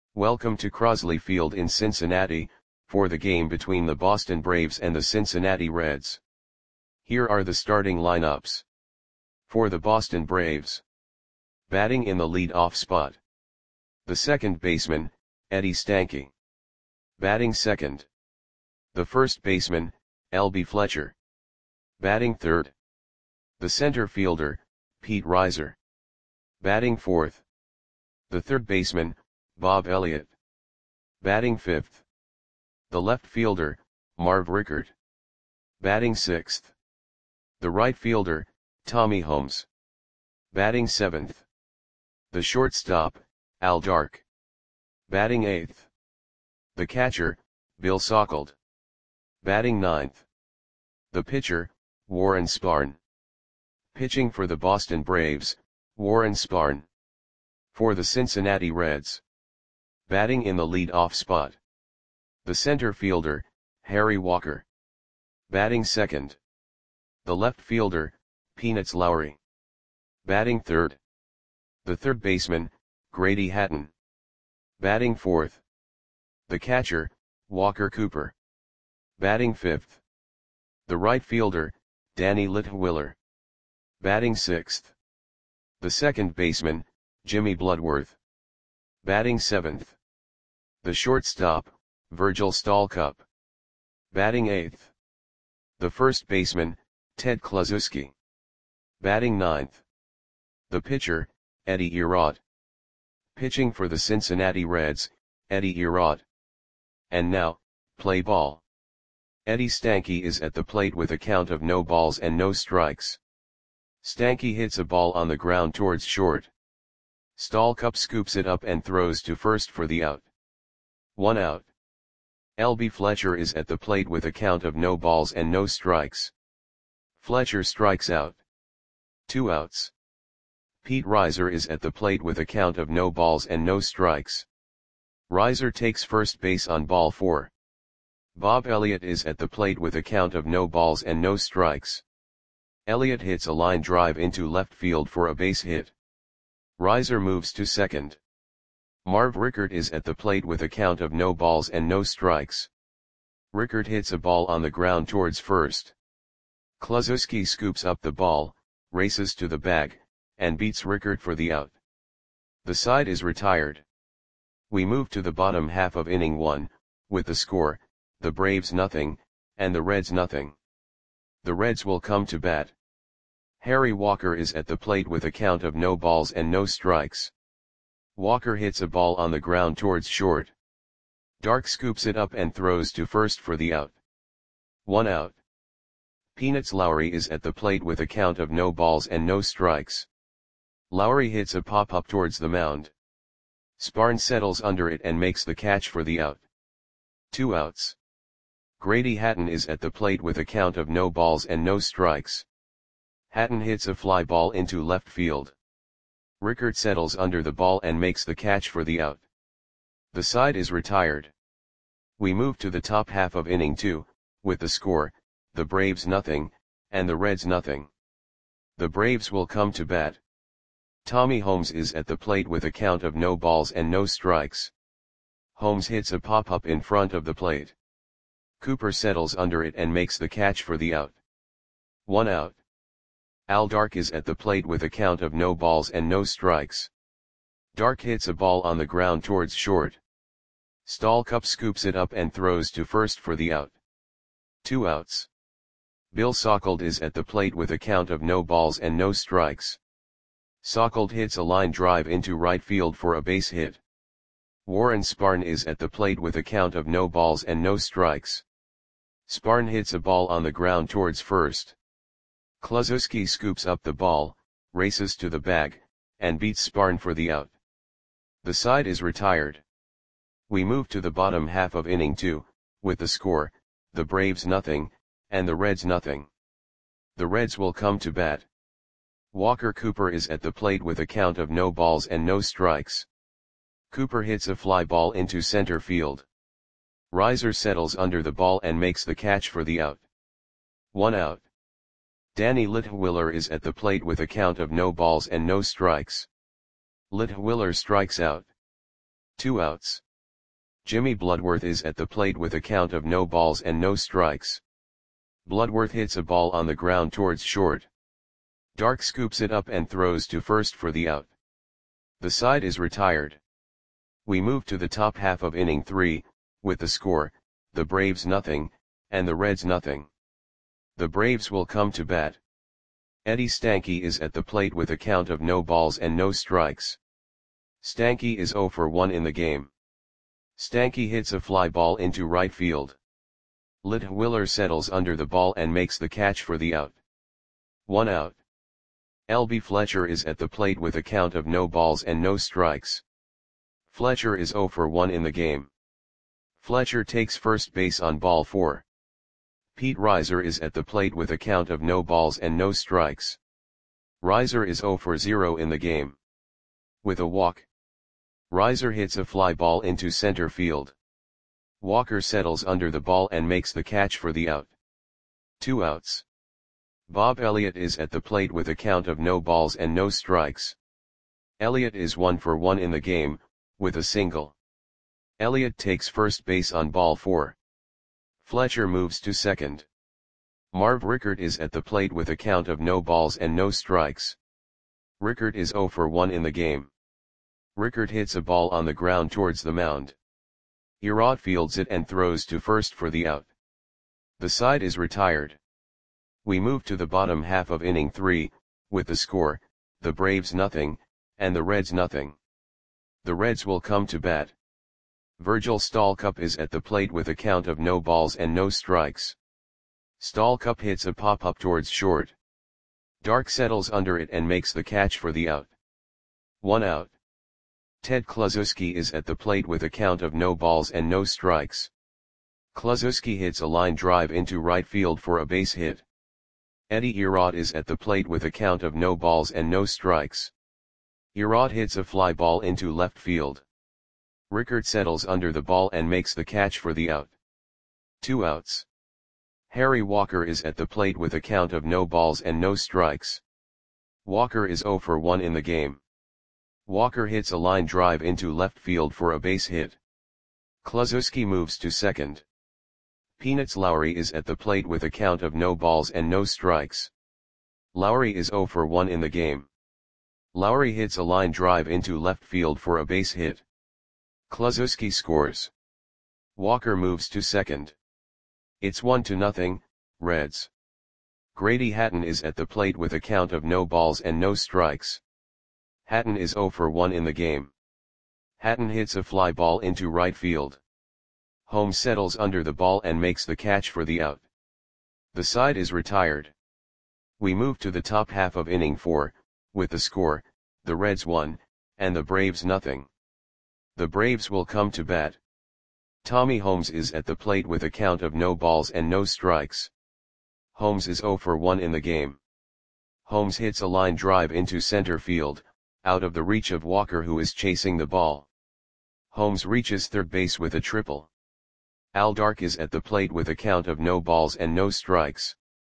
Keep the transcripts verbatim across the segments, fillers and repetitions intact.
Welcome to Crosley Field in Cincinnati, for the game between the Boston Braves and the Cincinnati Reds. Here are the starting lineups. For the Boston Braves. Batting in the lead-off spot. The second baseman, Eddie Stanky. Batting second. The first baseman, L B Fletcher. Batting third. The center fielder, Pete Reiser. Batting fourth. The third baseman, Bob Elliott. Batting fifth. The left fielder, Marv Rickert. Batting sixth. The right fielder, Tommy Holmes. Batting seventh. The shortstop, Al Dark. Batting eighth. The catcher, Bill Sauckled. Batting ninth. The pitcher, Warren Spahn. Pitching for the Boston Braves, Warren Spahn. For the Cincinnati Reds. Batting in the lead-off spot. The center fielder, Harry Walker. Batting second. The left fielder, Peanuts Lowry. Batting third. The third baseman, Grady Hatton. Batting fourth. The catcher, Walker Cooper. Batting fifth. The right fielder, Danny Litwiller. Batting sixth. The second baseman, Jimmy Bloodworth. Batting seventh. The shortstop, Virgil Stalcup. Batting eighth. The first baseman, Ted Kluszewski. Batting ninth. The pitcher, Eddie Erod. Pitching for the Cincinnati Reds, Eddie Erod. And now, play ball. Eddie Stanky is at the plate with a count of no balls and no strikes. Stanky hits a ball on the ground towards short. Stalcup scoops it up and throws to first for the out. One out. L B Fletcher is at the plate with a count of no balls and no strikes. Fletcher strikes out. Two outs. Pete Reiser is at the plate with a count of no balls and no strikes. Reiser takes first base on ball four. Bob Elliott is at the plate with a count of no balls and no strikes. Elliott hits a line drive into left field for a base hit. Reiser moves to second. Marv Rickert is at the plate with a count of no balls and no strikes. Rickert hits a ball on the ground towards first. Kluszewski scoops up the ball, races to the bag, and beats Rickert for the out. The side is retired. We move to the bottom half of inning one, with the score, the Braves nothing, and the Reds nothing. The Reds will come to bat. Harry Walker is at the plate with a count of no balls and no strikes. Walker hits a ball on the ground towards short. Dark scoops it up and throws to first for the out. One out. Peanuts Lowry is at the plate with a count of no balls and no strikes. Lowry hits a pop-up towards the mound. Spahn settles under it and makes the catch for the out. Two outs. Grady Hatton is at the plate with a count of no balls and no strikes. Hatton hits a fly ball into left field. Rickert settles under the ball and makes the catch for the out. The side is retired. We move to the top half of inning two, with the score, the Braves nothing, and the Reds nothing. The Braves will come to bat. Tommy Holmes is at the plate with a count of no balls and no strikes. Holmes hits a pop-up in front of the plate. Cooper settles under it and makes the catch for the out. One out. Al Dark is at the plate with a count of no balls and no strikes. Dark hits a ball on the ground towards short. Stalcup scoops it up and throws to first for the out. Two outs. Bill Sauckled is at the plate with a count of no balls and no strikes. Sauckled hits a line drive into right field for a base hit. Warren Spahn is at the plate with a count of no balls and no strikes. Spahn hits a ball on the ground towards first. Kluszewski scoops up the ball, races to the bag, and beats Spahn for the out. The side is retired. We move to the bottom half of inning two, with the score, the Braves nothing, and the Reds nothing. The Reds will come to bat. Walker Cooper is at the plate with a count of no balls and no strikes. Cooper hits a fly ball into center field. Reiser settles under the ball and makes the catch for the out. One out. Danny Litwiller is at the plate with a count of no balls and no strikes. Litwiller strikes out. Two outs. Jimmy Bloodworth is at the plate with a count of no balls and no strikes. Bloodworth hits a ball on the ground towards short. Dark scoops it up and throws to first for the out. The side is retired. We move to the top half of inning three, with the score, the Braves nothing, and the Reds nothing. The Braves will come to bat. Eddie Stanky is at the plate with a count of no balls and no strikes. Stanky is oh for one in the game. Stanky hits a fly ball into right field. Litwiller settles under the ball and makes the catch for the out. One out. L B Fletcher is at the plate with a count of no balls and no strikes. Fletcher is oh for one in the game. Fletcher takes first base on ball four. Pete Reiser is at the plate with a count of no balls and no strikes. Reiser is oh for zero in the game. With a walk, Reiser hits a fly ball into center field. Walker settles under the ball and makes the catch for the out. Two outs. Bob Elliott is at the plate with a count of no balls and no strikes. Elliott is one for one in the game, with a single. Elliott takes first base on ball four. Fletcher moves to second. Marv Rickert is at the plate with a count of no balls and no strikes. Rickert is oh for one in the game. Rickert hits a ball on the ground towards the mound. Erod fields it and throws to first for the out. The side is retired. We move to the bottom half of inning three, with the score, the Braves nothing, and the Reds nothing. The Reds will come to bat. Virgil Stallcup is at the plate with a count of no balls and no strikes. Stallcup hits a pop-up towards short. Dark settles under it and makes the catch for the out. One out. Ted Kluszewski is at the plate with a count of no balls and no strikes. Kluszewski hits a line drive into right field for a base hit. Eddie Erod is at the plate with a count of no balls and no strikes. Erod hits a fly ball into left field. Rickert settles under the ball and makes the catch for the out. Two outs. Harry Walker is at the plate with a count of no balls and no strikes. Walker is oh for one in the game. Walker hits a line drive into left field for a base hit. Kluszewski moves to second. Peanuts Lowry is at the plate with a count of no balls and no strikes. Lowry is oh for one in the game. Lowry hits a line drive into left field for a base hit. Kluszewski scores. Walker moves to second. It's one to nothing, Reds. Grady Hatton is at the plate with a count of no balls and no strikes. Hatton is oh for one in the game. Hatton hits a fly ball into right field. Holmes settles under the ball and makes the catch for the out. The side is retired. We move to the top half of inning four, with the score, the Reds one, and the Braves nothing. The Braves will come to bat. Tommy Holmes is at the plate with a count of no balls and no strikes. Holmes is oh for one in the game. Holmes hits a line drive into center field, out of the reach of Walker who is chasing the ball. Holmes reaches third base with a triple. Al Dark is at the plate with a count of no balls and no strikes.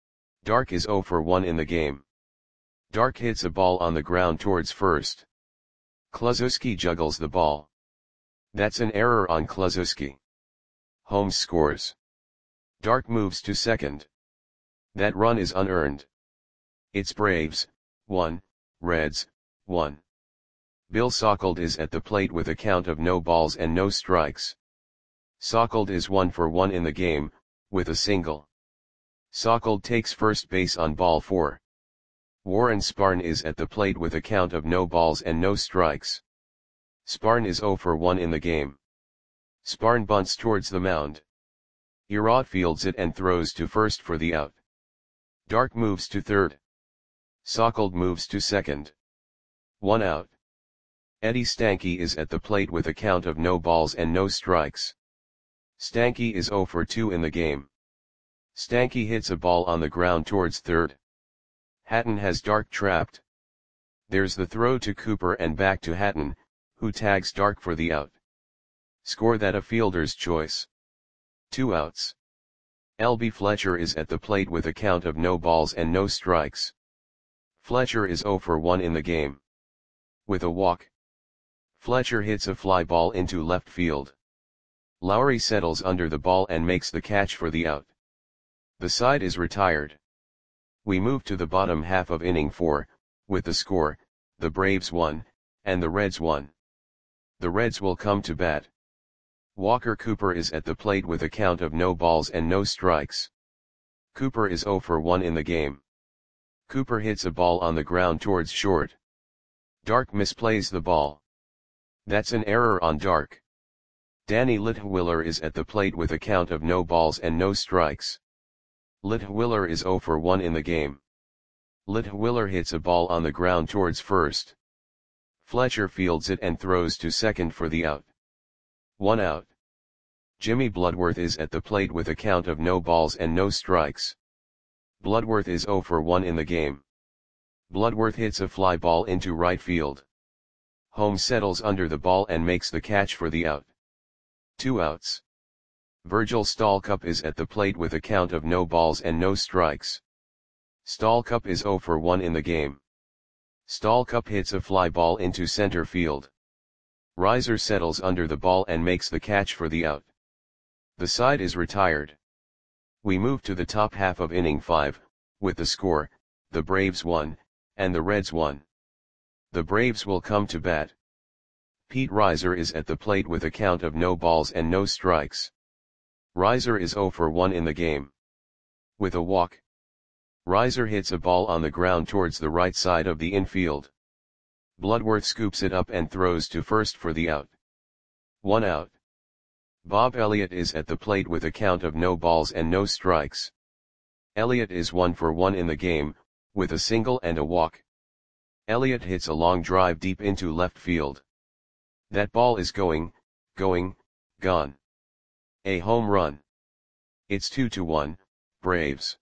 Dark is oh for one in the game. Dark hits a ball on the ground towards first. Kluszewski juggles the ball. That's an error on Kluszewski. Holmes scores. Dark moves to second. That run is unearned. It's Braves, one, Reds, one. Bill Sauckled is at the plate with a count of no balls and no strikes. Sauckled is one for one in the game, with a single. Sauckled takes first base on ball four. Warren Sparn is at the plate with a count of no balls and no strikes. Sparn is oh for one in the game. Sparn bunts towards the mound. Erod fields it and throws to first for the out. Dark moves to third. Sauckled moves to second. One out. Eddie Stanky is at the plate with a count of no balls and no strikes. Stanky is oh for two in the game. Stanky hits a ball on the ground towards third. Hatton has Dark trapped. There's the throw to Cooper and back to Hatton, who tags Dark for the out. Score that a fielder's choice. Two outs. L B Fletcher is at the plate with a count of no balls and no strikes. Fletcher is oh for one in the game. With a walk, Fletcher hits a fly ball into left field. Lowry settles under the ball and makes the catch for the out. The side is retired. We move to the bottom half of inning four, with the score, the Braves won, and the Reds won. The Reds will come to bat. Walker Cooper is at the plate with a count of no balls and no strikes. Cooper is oh for one in the game. Cooper hits a ball on the ground towards short. Dark misplays the ball. That's an error on Dark. Danny Litwiller is at the plate with a count of no balls and no strikes. Litwiller is oh for one in the game. Litwiller hits a ball on the ground towards first. Fletcher fields it and throws to second for the out. One out. Jimmy Bloodworth is at the plate with a count of no balls and no strikes. Bloodworth is oh for one in the game. Bloodworth hits a fly ball into right field. Holmes settles under the ball and makes the catch for the out. Two outs. Virgil Stallcup is at the plate with a count of no balls and no strikes. Stallcup is oh for one in the game. Stallcup hits a fly ball into center field. Reiser settles under the ball and makes the catch for the out. The side is retired. We move to the top half of inning five, with the score, the Braves won, and the Reds won. The Braves will come to bat. Pete Reiser is at the plate with a count of no balls and no strikes. Reiser is oh for one in the game. With a walk. Reiser hits a ball on the ground towards the right side of the infield. Bloodworth scoops it up and throws to first for the out. One out. Bob Elliott is at the plate with a count of no balls and no strikes. Elliott is one for one in the game, with a single and a walk. Elliott hits a long drive deep into left field. That ball is going, going, gone. A home run. It's two to one, Braves.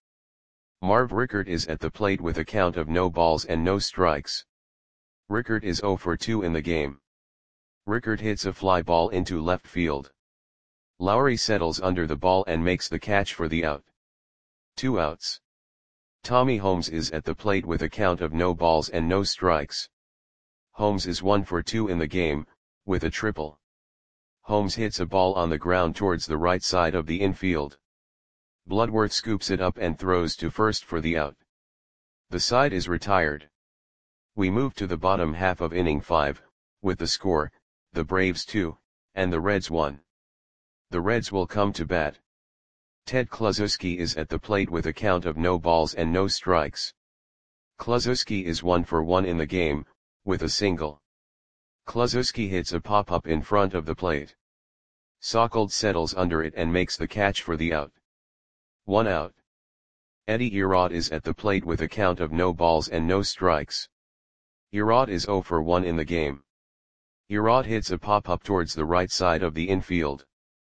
Marv Rickert is at the plate with a count of no balls and no strikes. Rickert is oh for two in the game. Rickert hits a fly ball into left field. Lowry settles under the ball and makes the catch for the out. Two outs. Tommy Holmes is at the plate with a count of no balls and no strikes. Holmes is one for two in the game, with a triple. Holmes hits a ball on the ground towards the right side of the infield. Bloodworth scoops it up and throws to first for the out. The side is retired. We move to the bottom half of inning five, with the score, the Braves two, and the Reds one. The Reds will come to bat. Ted Kluszewski is at the plate with a count of no balls and no strikes. Kluszewski is one for one in the game, with a single. Kluszewski hits a pop-up in front of the plate. Sokold settles under it and makes the catch for the out. One out. Eddie Erod is at the plate with a count of no balls and no strikes. Erod is oh for one in the game. Erod hits a pop-up towards the right side of the infield.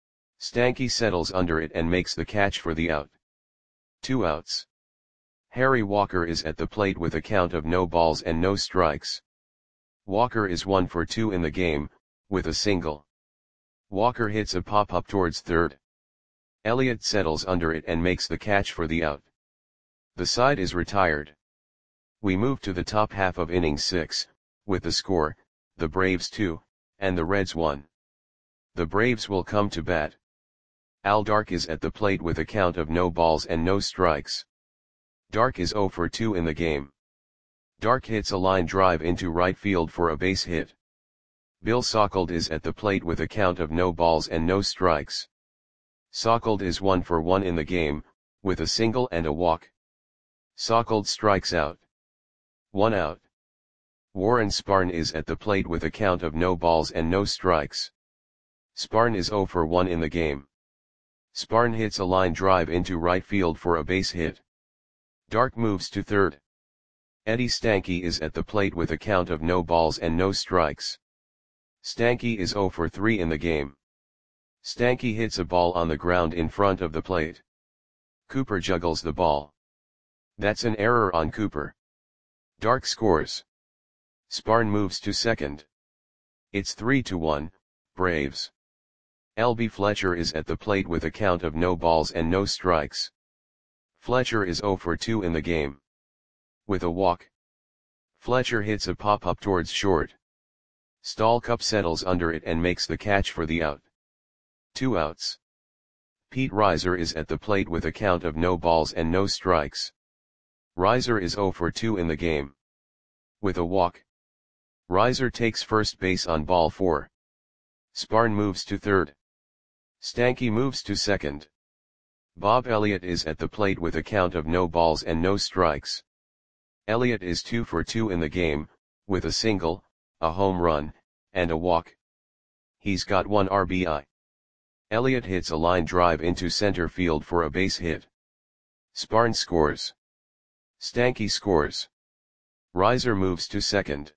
Stanky settles under it and makes the catch for the out. Two outs. Harry Walker is at the plate with a count of no balls and no strikes. Walker is one for two in the game, with a single. Walker hits a pop-up towards third. Elliott settles under it and makes the catch for the out. The side is retired. We move to the top half of inning six, with the score, the Braves two, and the Reds one. The Braves will come to bat. Al Dark is at the plate with a count of no balls and no strikes. Dark is oh for two in the game. Dark hits a line drive into right field for a base hit. Bill Sokold is at the plate with a count of no balls and no strikes. Sokold is one for one in the game, with a single and a walk. Sokold strikes out. One out. Warren Spahn is at the plate with a count of no balls and no strikes. Spahn is oh for one in the game. Spahn hits a line drive into right field for a base hit. Dark moves to third. Eddie Stanky is at the plate with a count of no balls and no strikes. Stanky is oh for three in the game. Stanky hits a ball on the ground in front of the plate. Cooper juggles the ball. That's an error on Cooper. Dark scores. Spahn moves to second. It's three to one, Braves. L B Fletcher is at the plate with a count of no balls and no strikes. Fletcher is oh for two in the game. With a walk. Fletcher hits a pop-up towards short. Stallcup settles under it and makes the catch for the out. Two outs. Pete Reiser is at the plate with a count of no balls and no strikes. Reiser is oh for two in the game. With a walk. Reiser takes first base on ball four. Sparn moves to third. Stanky moves to second. Bob Elliott is at the plate with a count of no balls and no strikes. Elliott is two for two in the game, with a single, a home run, and a walk. He's got one R B I. Elliott hits a line drive into center field for a base hit. Sparn scores. Stanky scores. Reiser moves to second.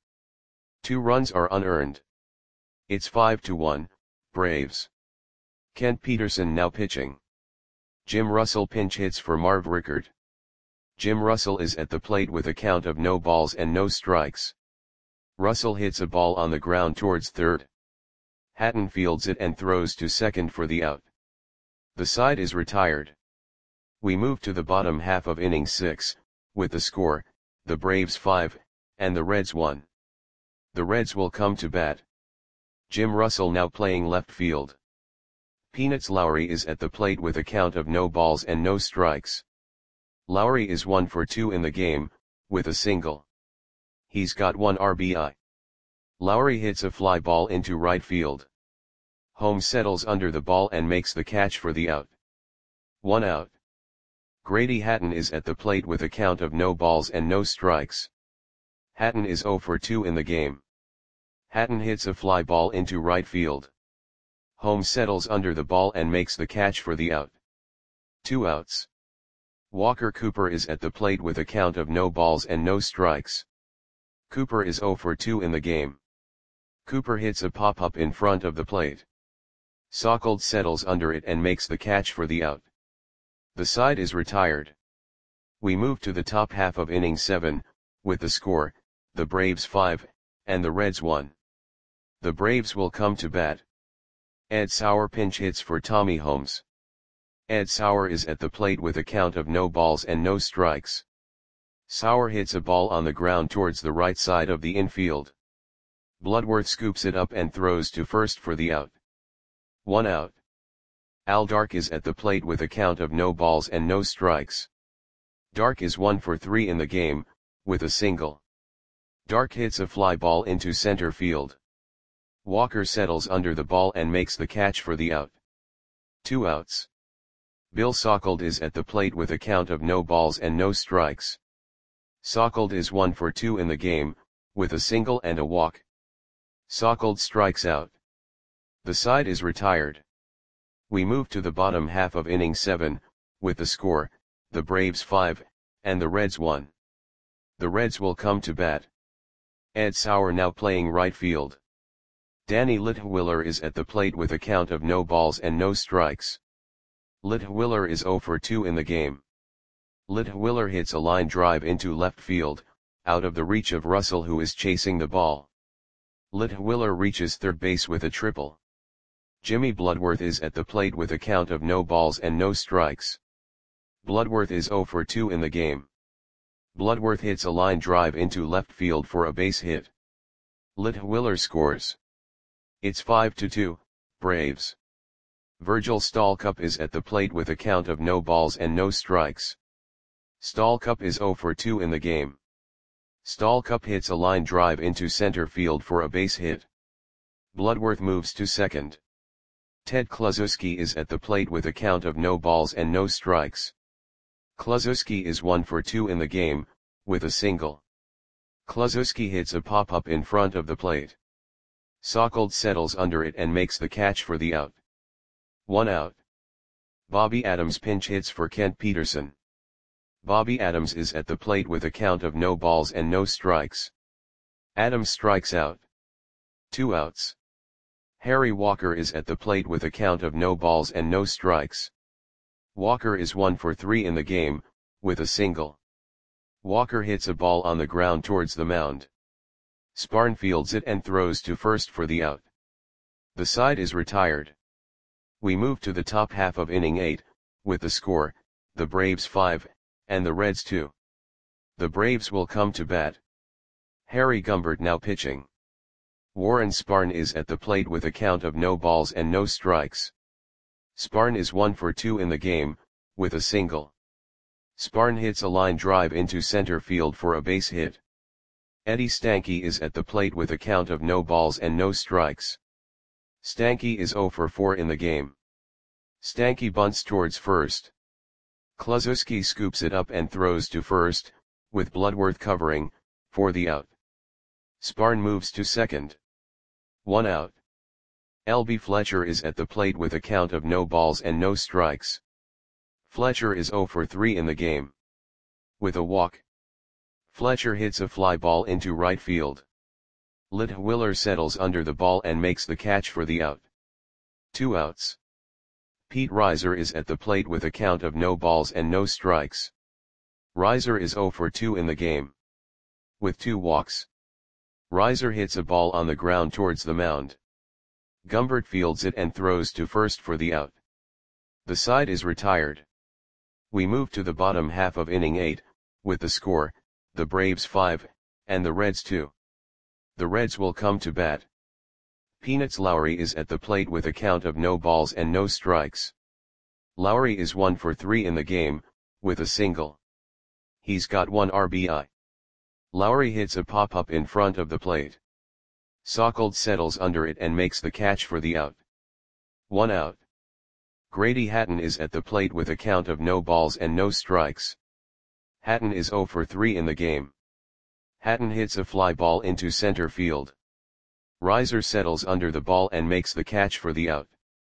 Two runs are unearned. It's five to one, Braves. Kent Peterson now pitching. Jim Russell pinch hits for Marv Rickard. Jim Russell is at the plate with a count of no balls and no strikes. Russell hits a ball on the ground towards third. Hatton fields it and throws to second for the out. The side is retired. We move to the bottom half of inning six, with the score, the Braves five, and the Reds one. The Reds will come to bat. Jim Russell now playing left field. Peanuts Lowry is at the plate with a count of no balls and no strikes. Lowry is one for two in the game, with a single. He's got one R B I. Lowry hits a fly ball into right field. Holmes settles under the ball and makes the catch for the out. One out. Grady Hatton is at the plate with a count of no balls and no strikes. Hatton is oh for two in the game. Hatton hits a fly ball into right field. Holmes settles under the ball and makes the catch for the out. Two outs. Walker Cooper is at the plate with a count of no balls and no strikes. Cooper is oh for two in the game. Cooper hits a pop-up in front of the plate. Sokold settles under it and makes the catch for the out. The side is retired. We move to the top half of inning seven, with the score, the Braves five, and the Reds one. The Braves will come to bat. Ed Sauer pinch hits for Tommy Holmes. Ed Sauer is at the plate with a count of no balls and no strikes. Sauer hits a ball on the ground towards the right side of the infield. Bloodworth scoops it up and throws to first for the out. One out. Al Dark is at the plate with a count of no balls and no strikes. Dark is one for three in the game, with a single. Dark hits a fly ball into center field. Walker settles under the ball and makes the catch for the out. Two outs. Bill Sokold is at the plate with a count of no balls and no strikes. Sokold is one for two in the game, with a single and a walk. Sokold strikes out. The side is retired. We move to the bottom half of inning seven, with the score, the Braves five, and the Reds one. The Reds will come to bat. Ed Sauer now playing right field. Danny Litwiller is at the plate with a count of no balls and no strikes. Litwiller is oh for two in the game. Litwiller hits a line drive into left field, out of the reach of Russell who is chasing the ball. Litwiller reaches third base with a triple. Jimmy Bloodworth is at the plate with a count of no balls and no strikes. Bloodworth is oh for two in the game. Bloodworth hits a line drive into left field for a base hit. Litwiller scores. It's five to two, Braves. Virgil Stallcup is at the plate with a count of no balls and no strikes. Stallcup is oh for two in the game. Stallcup hits a line drive into center field for a base hit. Bloodworth moves to second. Ted Kluszewski is at the plate with a count of no balls and no strikes. Kluszewski is one for two in the game, with a single. Kluszewski hits a pop-up in front of the plate. Sokold settles under it and makes the catch for the out. One out. Bobby Adams pinch hits for Kent Peterson. Bobby Adams is at the plate with a count of no balls and no strikes. Adams strikes out. Two outs. Harry Walker is at the plate with a count of no balls and no strikes. Walker is one for three in the game, with a single. Walker hits a ball on the ground towards the mound. Sparn fields it and throws to first for the out. The side is retired. We move to the top half of inning eight, with the score, the Braves five, and the Reds two. The Braves will come to bat. Harry Gumbert now pitching. Warren Spahn is at the plate with a count of no balls and no strikes. Spahn is one for two in the game, with a single. Spahn hits a line drive into center field for a base hit. Eddie Stanky is at the plate with a count of no balls and no strikes. Stanky is zero for four in the game. Stanky bunts towards first. Kluszewski scoops it up and throws to first, with Bloodworth covering, for the out. Spahn moves to second. One out. L B Fletcher is at the plate with a count of no balls and no strikes. Fletcher is zero for three in the game. With a walk. Fletcher hits a fly ball into right field. Litwiller settles under the ball and makes the catch for the out. Two outs. Pete Reiser is at the plate with a count of no balls and no strikes. Reiser is zero for two in the game. With two walks. Reiser hits a ball on the ground towards the mound. Gumbert fields it and throws to first for the out. The side is retired. We move to the bottom half of inning eight, with the score, the Braves five, and the Reds two. The Reds will come to bat. Peanuts Lowry is at the plate with a count of no balls and no strikes. Lowry is one for three in the game, with a single. He's got one R B I. Lowry hits a pop-up in front of the plate. Sokold settles under it and makes the catch for the out. One out. Grady Hatton is at the plate with a count of no balls and no strikes. Hatton is zero for three in the game. Hatton hits a fly ball into center field. Reiser settles under the ball and makes the catch for the out.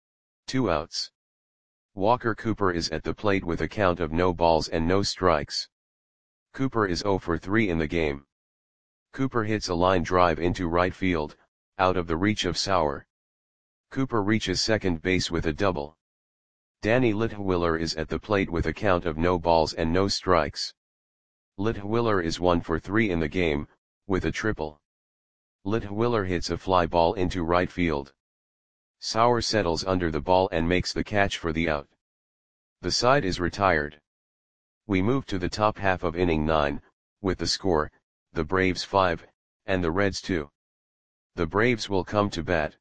Two outs. Walker Cooper is at the plate with a count of no balls and no strikes. Cooper is zero for three in the game. Cooper hits a line drive into right field, out of the reach of Sauer. Cooper reaches second base with a double. Danny Litwiller is at the plate with a count of no balls and no strikes. Litwiller is one for three in the game, with a triple. Litwiller hits a fly ball into right field. Sauer settles under the ball and makes the catch for the out. The side is retired. We move to the top half of inning nine, with the score, the Braves five, and the Reds two. The Braves will come to bat.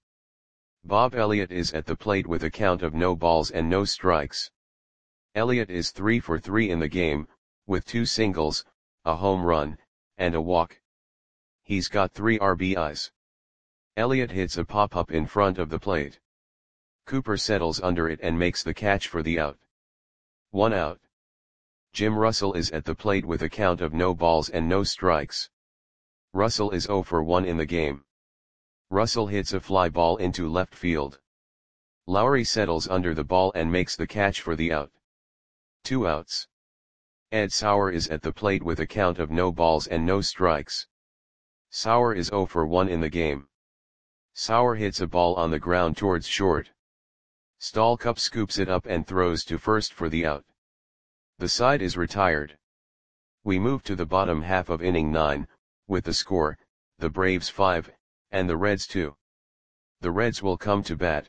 Bob Elliott is at the plate with a count of no balls and no strikes. Elliott is three for three in the game, with two singles, a home run, and a walk. He's got three R B Is. Elliott hits a pop-up in front of the plate. Cooper settles under it and makes the catch for the out. One out. Jim Russell is at the plate with a count of no balls and no strikes. Russell is zero for one in the game. Russell hits a fly ball into left field. Lowry settles under the ball and makes the catch for the out. Two outs. Ed Sauer is at the plate with a count of no balls and no strikes. Sauer is zero for one in the game. Sauer hits a ball on the ground towards short. Stallcup scoops it up and throws to first for the out. The side is retired. We move to the bottom half of inning nine, with the score, the Braves five, and the Reds two. The Reds will come to bat.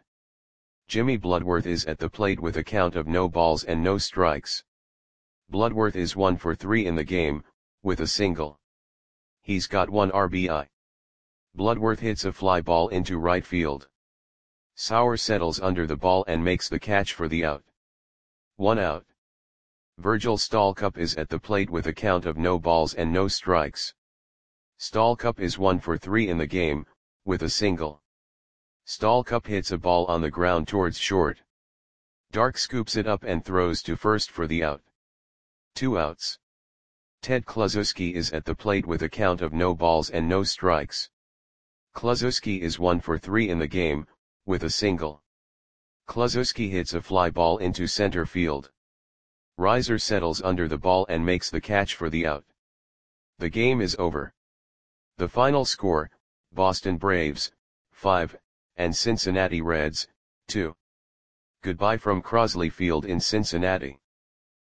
Jimmy Bloodworth is at the plate with a count of no balls and no strikes. Bloodworth is one for three in the game, with a single. He's got one R B I. Bloodworth hits a fly ball into right field. Sauer settles under the ball and makes the catch for the out. One out. Virgil Stallcup is at the plate with a count of no balls and no strikes. Stallcup is one for three in the game, with a single. Stallcup hits a ball on the ground towards short. Dark scoops it up and throws to first for the out. Two outs. Ted Kluszewski is at the plate with a count of no balls and no strikes. Kluszewski is one for three in the game, with a single. Kluszewski hits a fly ball into center field. Reiser settles under the ball and makes the catch for the out. The game is over. The final score, Boston Braves, five, and Cincinnati Reds, two. Goodbye from Crosley Field in Cincinnati.